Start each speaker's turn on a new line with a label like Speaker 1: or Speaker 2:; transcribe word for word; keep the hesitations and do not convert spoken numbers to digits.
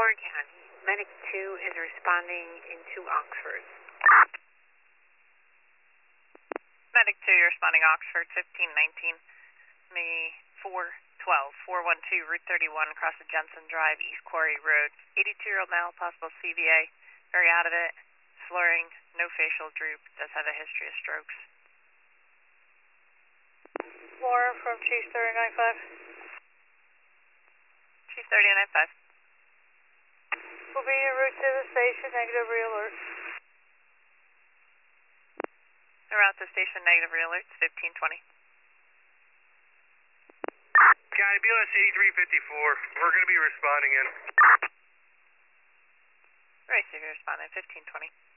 Speaker 1: Warren County. Medic two is responding into Oxford.
Speaker 2: Medic two, you're responding Oxford, fifteen nineteen, May four twelve, four one two, Route thirty-one, across the Jensen Drive, East Quarry Road. eighty-two-year-old male, possible C V A, very out of it, slurring, no facial droop, does have a history of strokes.
Speaker 3: Warren from Chief thirty-nine five.
Speaker 2: Chief thirty-nine five.
Speaker 3: Will be en route to the station, negative re-alert.
Speaker 2: En route to station, negative re-alert, fifteen twenty.
Speaker 4: County, B L S eighty-three fifty-four, we're going to be responding in.
Speaker 2: Right, so you're responding, fifteen twenty.